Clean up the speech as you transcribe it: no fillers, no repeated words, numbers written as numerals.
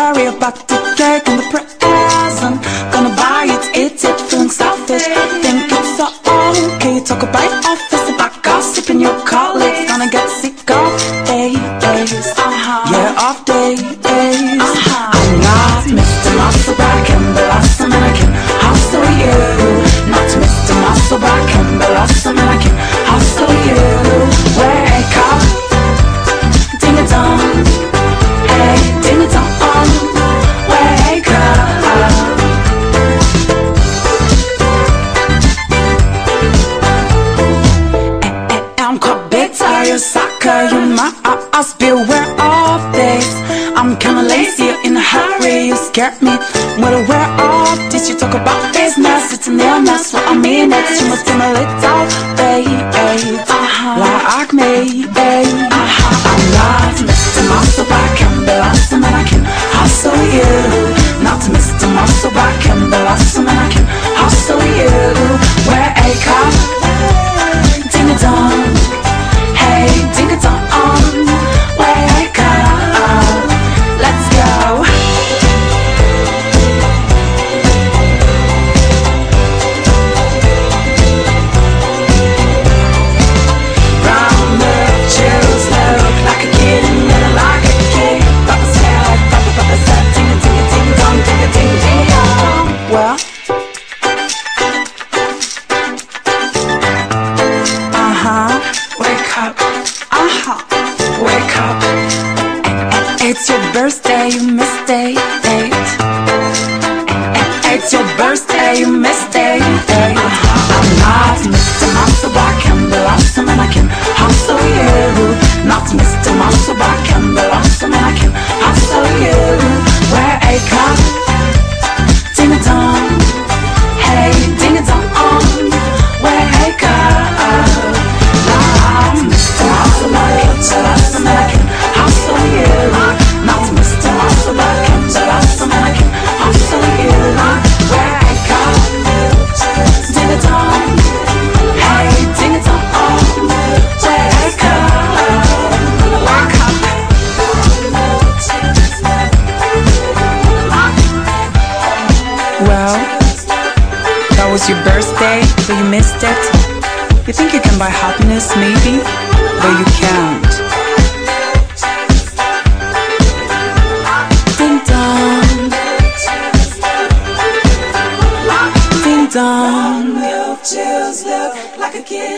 worry about the cake and the present. Gonna buy it, eat it, feeling selfish. Think it's so okay. Talk about office, about gossip and your colleagues. Gonna get sick of days, yeah, off days. I'm not Mr. Muscle, but I can blossom and I can hustle you. Not Mr. Muscle, but I can blossom and I can hustle you. Wake up, ding a dong, hey, ding a dong. Wake up. I'm quite bitter, you're a sucker, you must beware of this. I'm kinda lazy, you're in a hurry, you scared me. Well, aware of this, you talk about business, it's an illness, well I mean it. You must be my little baby, like me, I'm not Mr. Muscle, but I can blossom and I can hustle you. Not Mr. Muscle, but I can blossom and I can hustle you. Wake up, ding a dong, hey, ding a dong. Wake up, let's go. Round the chills look like a kid and little like a kid. Papa's head, Papa's head, ding a ding a ding dong, ding a ding ding dong. Well, wake up, wake up. It's your birthday, you missed a date. It's your birthday, you missed a date. I'm not Mr. Muscle, but I can blossom and I can hustle you. Not Mr. Muscle, but I can blossom and I can hustle you. Wake up, ding a dong, hey, ding a dong. Wake up. Not Mr. Muscle, but I can blossom and I can hustle you. Not Mr. Muscle, but I can blossom and I can hustle you. Wake up, ding a dong, hey, ding a dong. Wake up, wake up. Well, that was your birthday, but you missed it. You think you can buy happiness, maybe, but you can't. Ding dong, ding dong. Milk chills look like a kid.